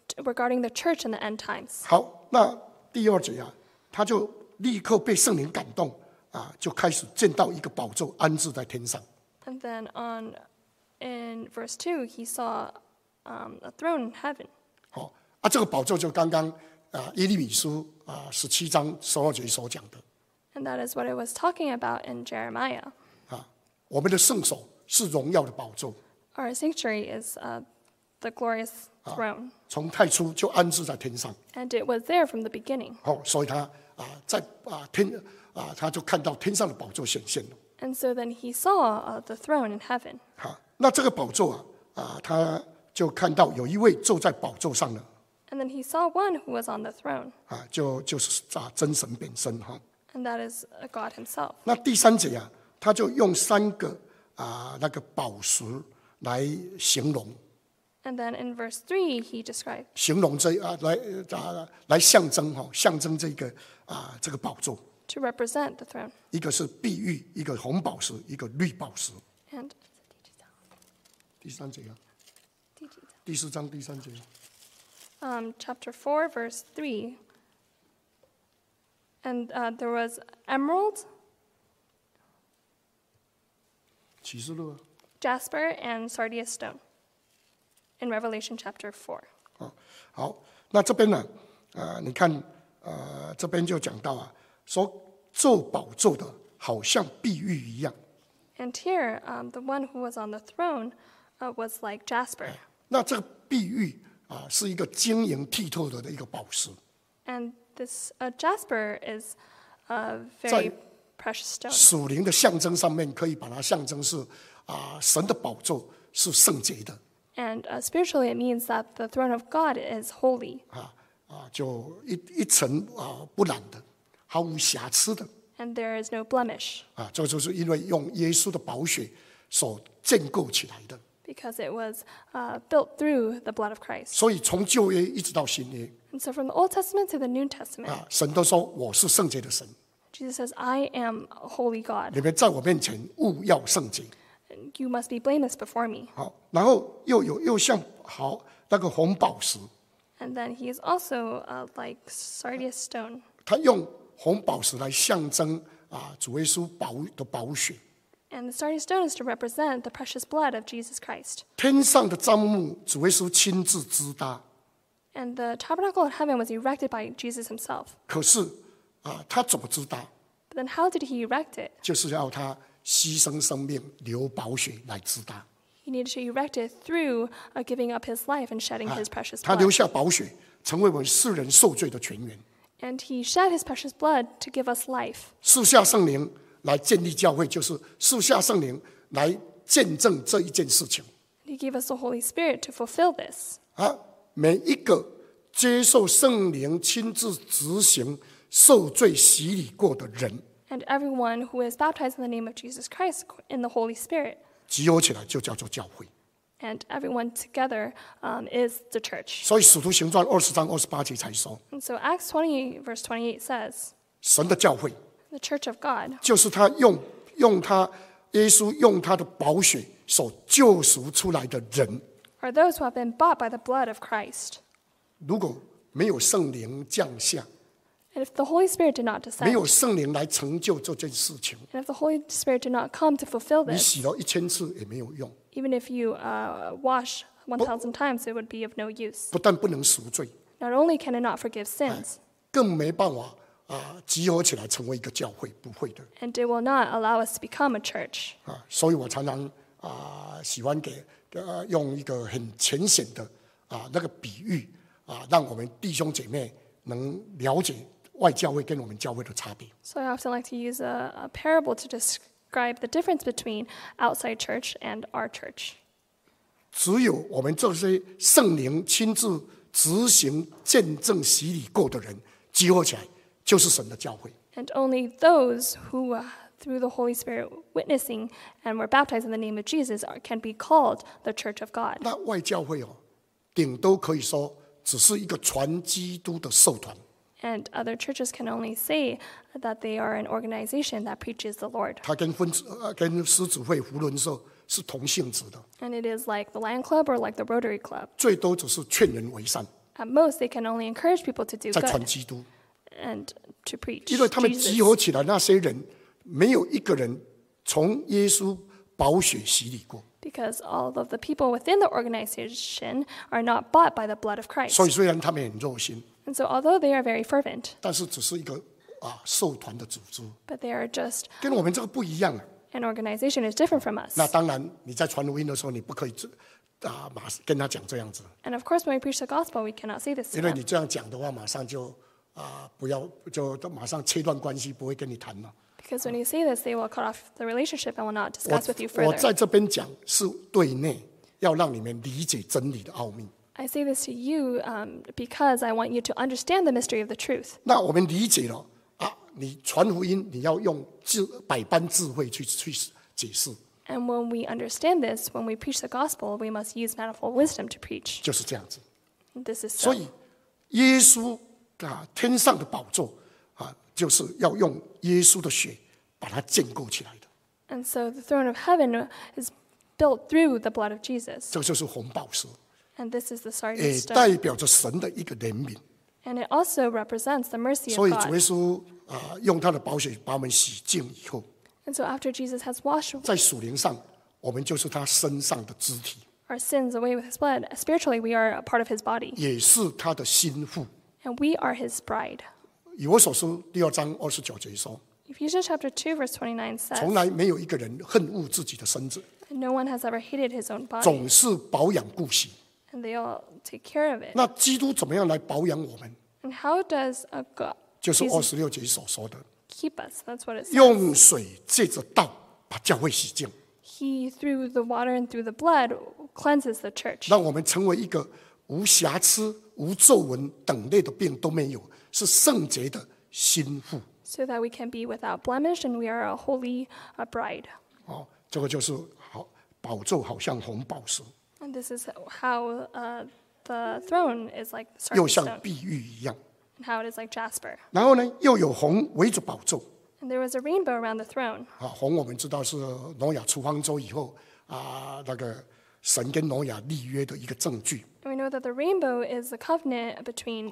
regarding the church in the end times. 好，那第二节啊，他就立刻被圣灵感动啊，就开始见到一个宝座安置在天上。 And then on in verse two, he saw um, a throne in heaven. 好啊，这个宝座就刚刚啊耶利米书啊十七章十二节所讲的 And that is what I was talking about in Jeremiah. 啊，我们的圣所是荣耀的宝座， Our sanctuary is uh, the glorious throne. 从太初就安置在天上。 And it was there from the beginning. 好，所以他啊在啊天啊他就看到天上的宝座显现了。 And so then he saw uh, the throne in heaven. 好，那这个宝座啊啊他就看到有一位坐在宝座上了 And then he saw one who was on the throne. 啊，就就是啊真神本身哈。 And that is uh, God himself. 那第三节啊，他就用三个啊那个宝石来形容， And then in verse three, he described 形容这啊来啊来象征哈，象征这个啊这个宝座， to represent the throne. 一个是碧玉，一个红宝石，一个绿宝石。 And 第三节啊，第四章第三节， um, chapter four, verse three. And uh, there was emerald, 启示录啊， jasper, and sardius stone in Revelation chapter four. 啊好，那这边呢，啊你看，呃这边就讲到啊，说做宝座的好像碧玉一样。 And here, um, the one who was on the throne uh, was like jasper. 那这个碧玉啊，是一个晶莹剔透的一个宝石， And this uh, jasper is a 在 very precious stone. 属灵的象征上面，可以把它象征是啊，神的宝座是圣洁的 And uh, spiritually, it means that the throne of God is holy. 啊啊，就一一层啊不染的，毫无瑕疵的 And there is no blemish 啊，这就是因为用耶稣的宝血所建构起来的。 because it was uh, built through the blood of Christ. 所以从旧约一直到新约 And so from the Old Testament to the New Testament, 啊，神都说我是圣洁的神， Jesus says, I am a holy God. 你们在我面前务要圣洁。 And you must be blameless before me. 好，然后又有又像好那个红宝石， And then he is also uh, like sardius stone. 他用红宝石来象征啊主耶稣宝的宝血。 And the sardius stone is to represent the precious blood of Jesus Christ. 天上的帐幕，主耶稣亲自支搭， And the tabernacle in heaven was erected by Jesus himself. 可是啊，他怎么支搭？ But then how did he erect it? 就是要他牺牲生命、流宝血来支搭。 He needed to erect it through uh, giving up his life and shedding his precious 他流 blood. 下宝血，成为我们世人受罪的泉源。 And he shed his precious blood to give us life. 赐下圣灵来建立教会，就是赐下圣灵来见证这一件事情。 He gave us the Holy Spirit to fulfill this. 啊，每一个接受圣灵亲自执行受罪洗礼过的人， And everyone who is baptized in the name of Jesus Christ in the Holy Spirit, 集合起来就叫做教会。 and everyone together um, is the church. 所以使徒行传二十章二十八节才说， And so Acts twenty, verse twenty-eight says, 神的教会 the church of God 就是他用用他耶稣用他的宝血所救赎出来的人。 are those who have been bought by the blood of Christ. 如果没有圣灵降下， And if the Holy Spirit did not 没 descend, 有圣灵来成就这件事情， and if the Holy Spirit did not come to fulfill 你 this, 洗了一千次也没有用， even if you uh, wash one thousand times, it would be of no use. 不但不能赎罪， Not only can it not forgive sins, 更没办法啊集合起来成为一个教会，不会的 and it will not allow us to become a church. 啊。所以我常常啊喜欢给呃用一个很浅显的啊那个比喻啊，让我们弟兄姐妹能了解外教会跟我们教会的差别。 So I often like to use a, a parable to describe the difference between outside church and our church. 只有我们这些圣灵亲自执行见证洗礼过的人集合起来，就是神的教会。 And only those who, uh, through the Holy Spirit witnessing and were baptized in the name of Jesus, are, can be called the church of God. 那外教会哦，顶多可以说只是一个传基督的社团。 And other churches can only say that they are an organization that preaches the Lord. 它跟分呃跟狮子会、福伦社是同性质的， And it is like the Lion Club or like the Rotary Club. 最多只是劝人为善。 At most, they can only encourage people to do 在传 good 基督， and to preach 因为他们集 Jesus. 合起来，那些人没有一个人从耶稣宝血洗礼过。 Because all of the people within the organization are not bought by the blood of Christ. 所以虽然他们很热心， And so, although they are very fervent, 但是只是一个啊受团的组织， but they are just 跟我们这个不一样啊。 an organization is different from us. 那当然，你在传福音的时候，你不可以啊马上跟他讲这样子， And of course, when we preach the gospel, we cannot say this to 因为 them. 你这样讲的话，马上就啊不要就马上切断关系，不会跟你谈了。 Because when you say this, they will cut off the relationship and will not 我 discuss with you 我 further. 在这边讲是对内，要让你们理解真理的奥秘。 I say this to you um, because I want you to understand the mystery of the truth. 那我们理解了啊，你传福音，你要用智百般智慧去去解释， And when we understand this, when we preach the gospel, we must use manifold wisdom to preach. 就是这样子。 This is 所 so. 以，耶稣啊，天上的宝座啊，就是要用耶稣的血把它建构起来的。 And so the throne of heaven is built through the blood of Jesus. 这就是红宝石， And this is the 也 sardine stone. 代表着神的一个怜悯。 And it also represents the mercy 所 of 以主耶 God. 稣啊，用他的宝血把我们洗净以后， And so after Jesus has washed 在属灵上，我们就是他身上的肢体， our sins away with his blood, spiritually we are a part of his body. 也是他的心腹。 And we are his bride. 以弗所书第二章二十九节说， Ephesians chapter two, verse twenty-nine 从 says, 来没有一个人恨恶自己的身子， No one has ever hated his own body, 总是保养顾惜。 and they all take care of it. 那基督怎么样来保养我们？ And how does a God 就是二 Jesus 十六节所说的， keep us? That's what it says. 用水借着道把教会洗净， He, through the water and through the blood, cleanses the church. 让我们成为一个无瑕疵、无皱纹等类的病都没有，是圣洁的心腹。 So that we can be without blemish and we are a holy uh, bride. 哦，这个就是好宝座，好像红宝石， And this is how uh, the throne is like 又 sardine 像 stone, 碧玉一样。 and how it is like jasper. 然后呢，又有红围着宝座。 And there was a rainbow around the throne. 啊，红我们知道是挪亚出方舟以后啊，那个神跟挪亚立约的一个证据。 And we know that the rainbow is the covenant between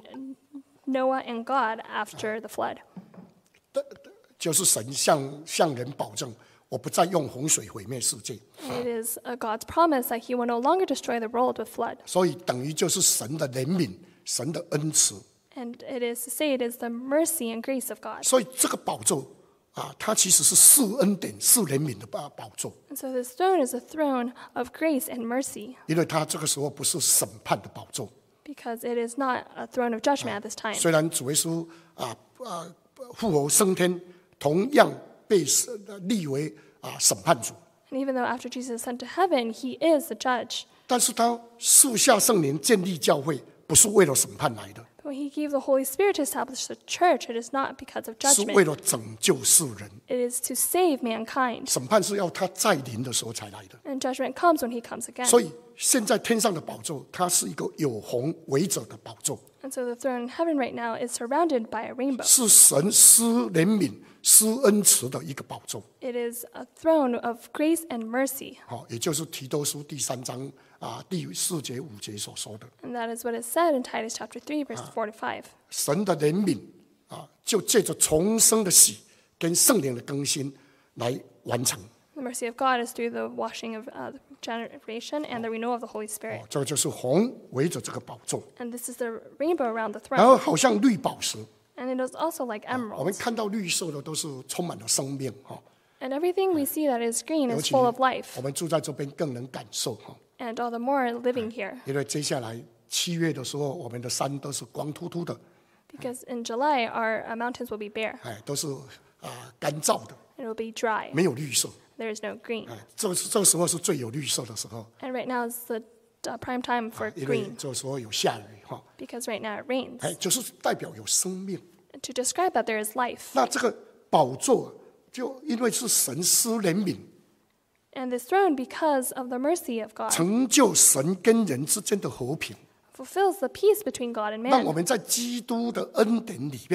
Noah and God after the flood. 就是神向向人保证，我不再用洪水毁灭世界， And it is uh, God's promise that he will no longer destroy the world with flood. 所以等于就是神的怜悯，神的恩慈。 And it is to say it is the mercy and grace of God. 所以这个宝座啊，它其实是赐恩典、赐怜悯的宝宝座， And so this throne is a throne of grace and mercy 因为它这个时候不是审判的宝座。 because it is not a throne of judgment at this time. 虽然主耶稣啊啊复活升天，同样被立为啊审判主， And even though after Jesus is sent to heaven, he is the judge. 但是他赐下圣灵建立教会，不是为了审判来的， But when he gave the Holy Spirit to establish the church, it is not because of 是为 judgment. 了拯救世人。 It is to save mankind. 审判是要他在临的时候才来的。 And judgment comes when he comes again. 所以现在天上的宝座，它是一个有红围着的宝座， And so the throne in heaven right now is surrounded by a rainbow. 是神施怜悯、施恩慈的一个宝座。 It is a throne of grace and mercy. 好，也就是提多书第三章啊第四节五节所说的， And that is what is said in Titus chapter three, verses four to five. 神的怜悯啊，就借着重生的洗跟圣灵的更新来完成。 The mercy of God is through the washing of uh, generation and the renewal of the Holy 哦 Spirit.， 这个就是红围着这个宝座， And this is the rainbow around the 然后 throne. 好像绿宝石。 And it is also like 我们 emeralds. 看到绿色的都是充满了生命哈， And everything we see that is green 尤 is 其 full of life. 我们住在这边更能感受哈， And all the more living here. 因为接下来七月的时候，我们的山都是光秃秃的， Because in July, our uh, mountains will be bare. 哎，都是啊干燥的， It will be dry. 没有绿色。 There is no green. 哎，这个是这个时候是最有绿色的时候， And right now is the uh, prime time for 因为 green. 这个时候有下雨哈， Because right now it rains. 哎，就是代表有生命。 To describe that there is life. 那这个宝座就因为是神施怜悯， And this throne, because of the mercy of God, 成就神跟人之间的和平， fulfills the peace between God and 让我 man. 们在基督的恩典里面，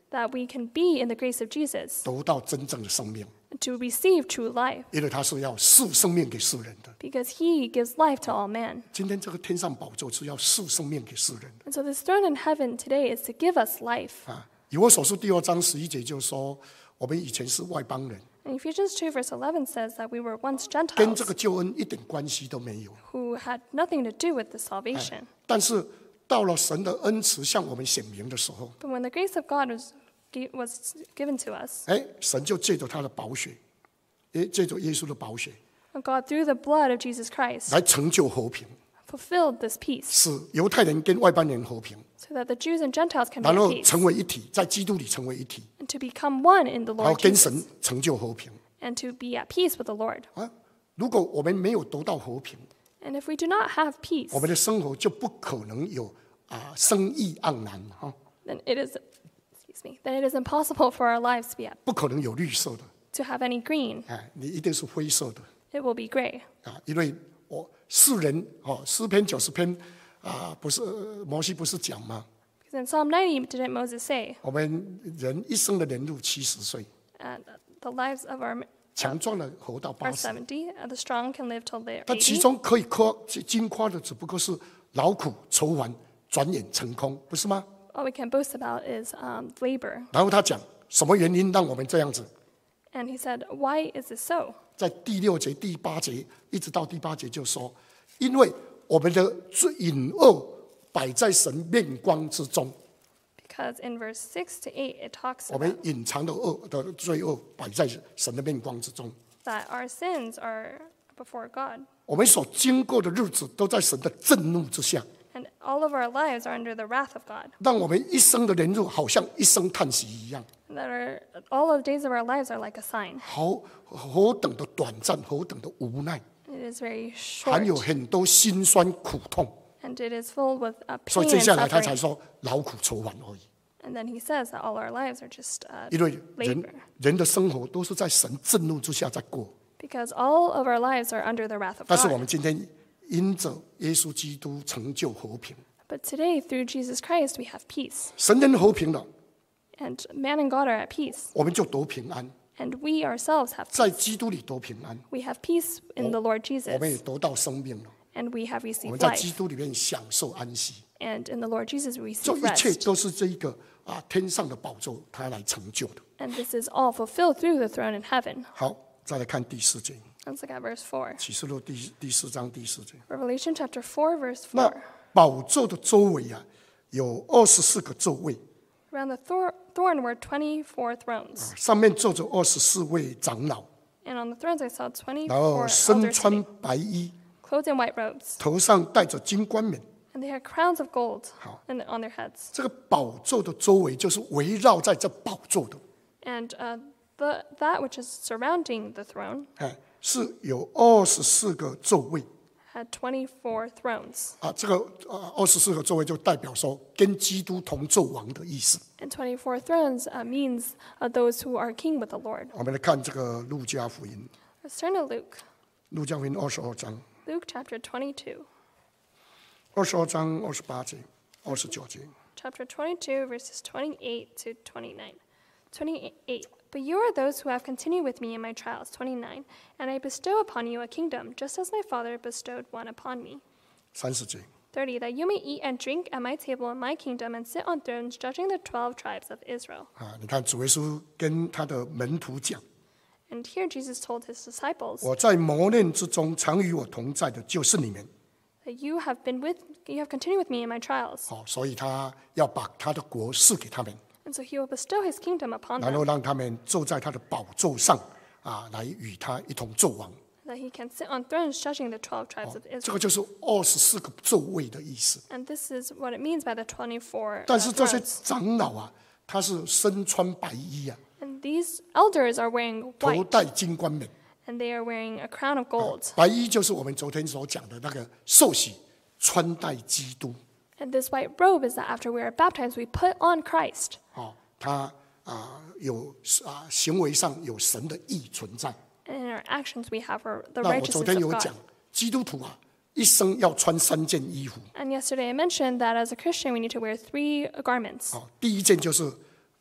that we can be in the grace of Jesus, 得到真正的生命， to receive true life, 因为他是要赐生命给世人的。 because he gives life to all men. 今天这个天上宝座是要赐生命给世人的 And so this throne in heaven today is to give us life. 啊！以弗所书第二章十一节就说，我们以前是外邦人， And Ephesians two verse eleven says that we were once 跟 Gentiles 这个救恩一点关系都没有。 who had nothing to do with the salvation. 但是到了神的恩慈向我们显明的时候， But when the grace of God was, gi- was given to us, 哎，神就借着他的宝血，哎，借着耶稣的宝血 and God through the blood of Jesus Christ 来成就和平， fulfilled this peace 使犹太人跟外邦人和平， so that the Jews and Gentiles can be 然 at 后 peace 成为一体，在基督里成为一体， and to become one in the 然后 Lord 跟 Jesus 神成就和平 and to be at peace with the Lord. 啊！如果我们没有得到和平， And if we do not have peace, 我们的生活就不可能有啊生意盎然哈， then it is excuse me, then it is impossible for our lives to be at, 不可能有绿色的， to have any green. 哎，你一定是灰色的 It will be gray. 啊！因为我世人哦，诗篇九十篇啊，不是呃摩西不是讲吗？ Because in Psalm ninety, didn't Moses say, 我们人一生的年日七十岁， uh, the lives of our 强壮的活到 are 八十， seventy, and the strong can live till they're 但其 eighty. 中可以夸金夸的只不过是劳苦愁烦，转眼成空，不是吗？ All we can boast about is um, labor. 然后他讲什么原因让我们这样子？ And he said, why is this so? 在第六节、第八节一直到第八节就说，因为我们的罪隐恶摆在神面光之中， Because in verse six to eight, it talks 我们 about 隐藏的恶的罪恶摆在神的面光之中， that our sins are before God. 我们所经过的日子都在神的震怒之下， And all of our lives are under the wrath of God. 让我们一生的年日好像一声叹息一样， That our, all of the days of our lives are like a sign. 何何等的短暂，何等的无奈， It is very 含 short, 有很多辛酸苦痛， and it is filled with uh, 所 pain 以接 and 下来他才 suffering. 说劳苦愁烦而已。 And then he says that all our lives are just uh, 因为人 labor. 人的生活都是在神震怒之下在过， Because all of our lives are under the wrath of 但是我 God. 们今天因着耶稣基督成就和平， But today, through Jesus Christ, we have peace. 神人和平了， And man and God are at peace. 我们就得平安， And we ourselves have 在 peace. 基督里得平安， We have peace in the Lord 我们也 Jesus. 得到生命了， And we have 我 received 们在基 life. 督里面享受安息， And in the Lord Jesus, we 这 receive 一切 rest. 都是这一个啊天上的宝座他来成就的。 And this is all fulfilled through the throne in heaven. 好，再来看第四节， Let's look at verse four. 启示录第第四章第四节。 Revelation chapter four, verse 那 four. 宝座的周围啊，有二十四个座位， Around the thor- thorn were twenty-four thrones. 上面坐着二十四位长老， And on the thrones I saw 然后 twenty-four 身 elders 穿 sitting, 白衣， clothed in white robes. 头上戴着金冠冕。 And they had crowns of gold 好。 in, on their heads. 这个宝座的周围就是围绕在这宝座的， And uh, the, that which is surrounding the throne 哎，是有二十四个座位 had twenty-four thrones. 啊。这个呃二十四个座位就代表说跟基督同作王的意思。 And twenty-four thrones uh, means uh, those who are king with the Lord. 我们来看这个路加福音， Let's turn to Luke. 路加福音二十二章， Luke chapter twenty-two. 二十二章二十八节、二十九节。 Chapter twenty-two, verses twenty-eight to twenty-nine. twenty-eight. But you are those who have continued with me in my trials. twenty-nine. And I bestow upon you a kingdom, just as my Father bestowed one upon me. 三十节， thirty. That you may eat and drink at my table in my kingdom and sit on thrones, judging the twelve tribes of Israel. 啊，你看主耶稣跟他的门徒讲， And here Jesus told his disciples 我在磨练之中常与我同在的，就是你们。 that you have been with, you have continued with me in my trials. 好，所以他要把他的国赐给他们， And so he will bestow his kingdom upon 然后 them, 让他们坐在他的宝座上，啊，来与他一同作王。 that he can sit on thrones, judging the twelve tribes of 这 Israel. 个就是二十四个座位的意思。 And this is what it means by the twenty-four 但 uh, 是这些 thrones. 长老啊，他是身穿白衣啊， And these elders are wearing 头 white, 戴金冠冕。 and they are wearing a crown of gold. 白衣就是我们昨天所讲的那个受洗穿戴基督。 And this white robe is that after we are baptized, we put on Christ. 哦，他啊有啊行为上有神的义存在。 And in our actions, we have our, the 那我昨 righteousness 天 of 有 God. 讲，基督徒啊，一生要穿三件衣服。 And yesterday I mentioned that as a Christian, we need to wear three garments. 哦，第一件就是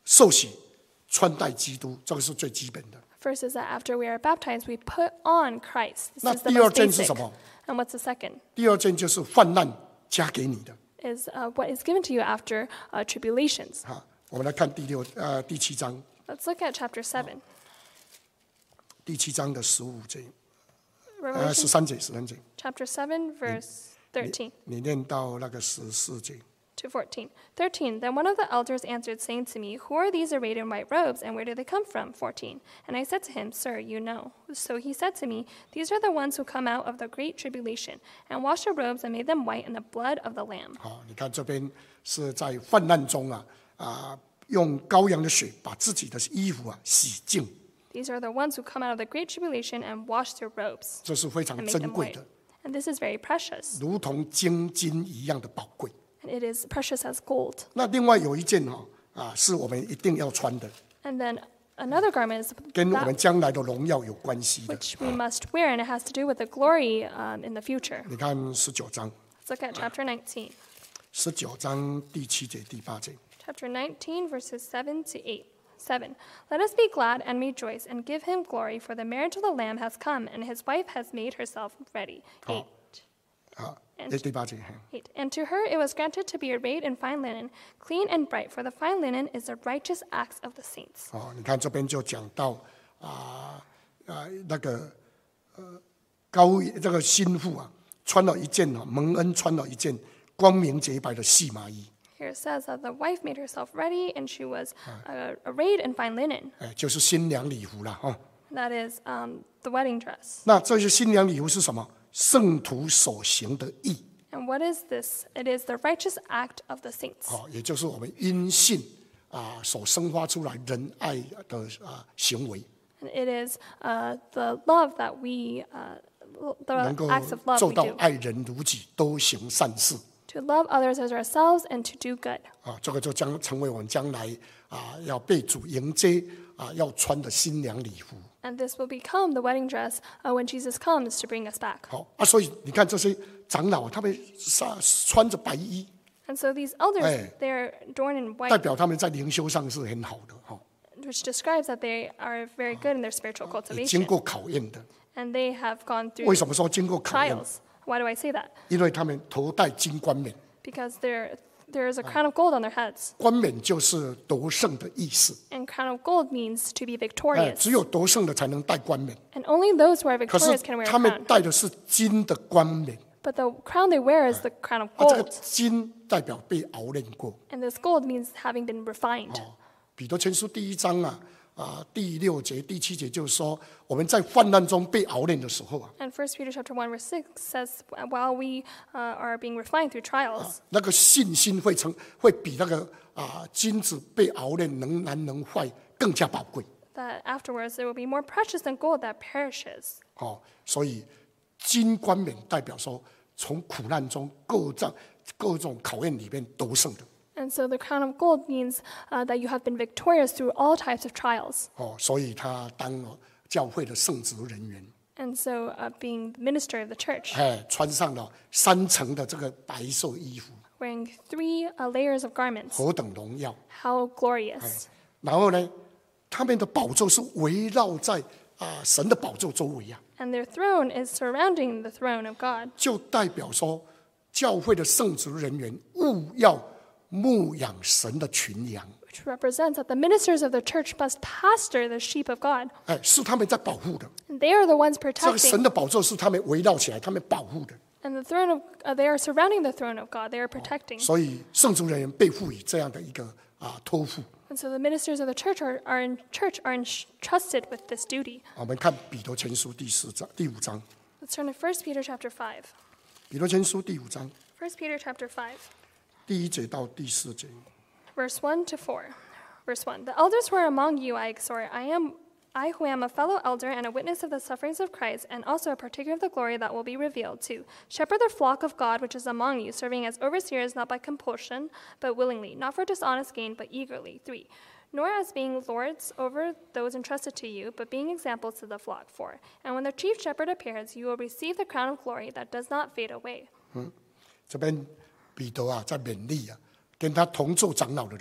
受洗穿戴基督，这个是最基本的。 First is that after we are baptized, we put on Christ. This 那 is the 第二 most 件是 basic. 什么？ And what's the second? 第二件就是患难加给你的。 Is uh, what is given to you after uh, tribulations. 好，我们来看第六呃第七章， Let's look at chapter seven. 第七章的十五节，呃 Revelation 十三节，十三节， chapter seven, verse thirteen 你念到那个十四节。 to fourteen. thirteen. Then one of the elders answered, saying to me, Who are these arrayed in white robes, and where do they come from? fourteen. And I said to him, Sir, you know. So he said to me, These are the ones who come out of the great tribulation, and washed their robes and made them white in the blood of the Lamb. 好，你看这边是在患难中啊啊，用羔羊的血把自己的衣服啊洗净， These are the ones who come out of the great tribulation and wash their robes 这是非常 and make 珍 them 贵 white. 的， And this is very precious. 如同精金一样的宝贵。 And it is precious as gold. 那另外有一件哈啊，是我们一定要穿的， And then another garment is 跟我 that 们将来的荣耀有关系的。 which we must wear, and it has to do with the glory um, in the future. 你看十九章， Let's look at chapter nineteen. 十九章第七节、第八节。 Chapter nineteen, verses seven to eight. seven. Let us be glad and rejoice and give him glory, for the marriage of the Lamb has come, and his wife has made herself ready. eight. 啊， And- 第第八节。嘿 eight. And to her it was granted to be arrayed in fine linen, clean and bright, for the fine linen is the righteous acts of the saints. 哦，你看这边就讲到啊啊那个呃高这个心腹啊，穿了一件啊蒙恩穿了一件光明洁白的细麻衣， Here it says that the wife made herself ready, and she was uh, arrayed in fine linen. 哎，就是新娘礼服了哈。 That is um, the wedding dress. 那这些新娘礼服是什么？圣徒所行的义， And what is this? It is the righteous act of the saints. 哦，也就是我们因信啊所生发出来仁爱的啊行为， And it is uh, the love that we, uh, the 能够 acts of love 做 we 到 do. 爱人如己，都行善事。 To love others as ourselves and to do good. 啊，这个就将成为我们将来啊要被主迎接啊要穿的新娘礼服。 And this will become the wedding dress uh, when Jesus comes to bring us back. 好啊，所以你看这些长老，他们穿穿着白衣， And so these elders, Hey. they are adorned in 代 white, 表他们在灵修上是很好的哈， which describes that they are very good in their spiritual 也经 cultivation. 过考验的。 And they have gone 为 through 什么说经过考验？ trials. Why do I say that? 因为他们头戴金冠冕， Because there, there is a crown of gold on their heads. 冠冕就是得胜的意思。 And crown of gold means to be 哎， victorious. 只有得胜的才能戴冠冕。 And only those who are 可是 victorious can wear a 他们 crown. 戴的是金的冠冕， But the crown they wear is the crown of 啊，这个 gold. 金代表被熬炼过。 And this gold means having been refined. 哦，彼得前书第一章啊啊第六节、第七节就是说，我们在患难中被熬炼的时候啊， And First Peter chapter one verse six says, while we uh, are being refined through trials, 那个信心会成会比那个啊金子被熬炼能难能坏更加宝贵。 that afterwards it will be more precious than gold that perishes. 哦，所以金冠冕代表说，从苦难中各种各种考验里面得胜的。 And so the crown of gold means uh, that you have been victorious through all types of trials. 哦，所以他当了教会的圣职人员， And so uh, being the minister of the church, 哎，穿上了三层的这个白色衣服， wearing three uh, layers of garments, 何等荣耀！ how glorious. 然后呢，他们的宝座是围绕在啊神的宝座周围啊， And their throne is surrounding the throne of God, 就代表说，教会的圣职人员务要牧养神的群羊， which represents that the ministers of the church must pastor the sheep of God. 哎，是他们在保护的。 And they are the ones 这个神 protecting. 的宝座是他们围绕起来，他们保护的。 And the throne of uh, they are surrounding the throne of God. They are protecting. 所以圣职人员被赋予这样的一个啊托付。 And so the ministers of the church are, are in church are entrusted with this duty. 我们看彼得前书第四章第五章， Let's turn to First Peter chapter five. 彼得前书第五章 First Peter chapter five, 第一节到第四节。 verse one to four. Verse one. The elders who are among you I exhort. I am I who am a fellow elder and a witness of the sufferings of Christ, and also a partaker of the glory that will be revealed too. Shepherd the flock of God which is among you, serving as overseers not by compulsion, but willingly, not for dishonest gain, but eagerly. Three. Nor as being lords over those entrusted to you, but being examples to the flock. Four. And when the chief shepherd appears, you will receive the crown of glory that does not fade away. 这边彼得啊，在勉励啊，跟他同做长老的人，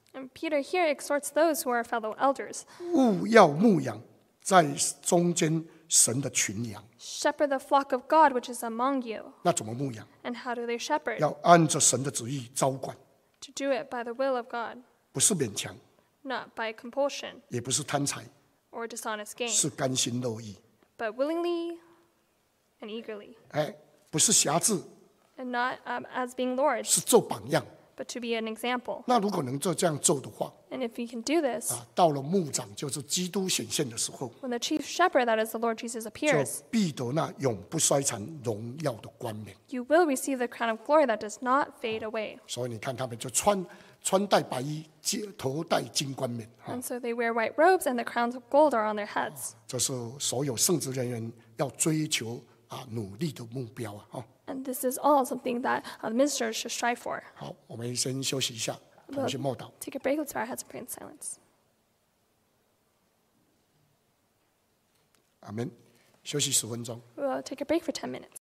And Peter here exhorts those who are fellow elders. 务要牧养在中间神的群羊。 Shepherd the flock of God which is among you. 那怎么牧养？ And how do they shepherd? 要按着神的旨意招管， To do it by the will of God, 不是勉强， not by compulsion 也不是贪财， or dishonest gain, 是甘心乐意。 but willingly and eagerly, 哎，不是辖制， and not um, as being lords, 是做榜样。 but to be an example. 那如果能做这样做的话， And if we can do this, 啊，到了牧长就是基督显现的时候， when the chief shepherd, that is the Lord Jesus, 就 appears, 必得那永不衰残荣耀的冠冕。 you will receive the crown of glory that does not fade away. 所以你看，他们就穿穿戴白衣，头戴金冠冕。哈， And so they wear white robes, and the crowns of gold are on their heads. 这是所有圣职人员要追求啊努力的目标啊！哈， And this is all something that uh, ministers should strive for. 好，我们先休息一下，同学默祷。 Take a break. Let's bow our heads and pray in silence. 阿门。休息十分钟。 We'll take a break for ten minutes.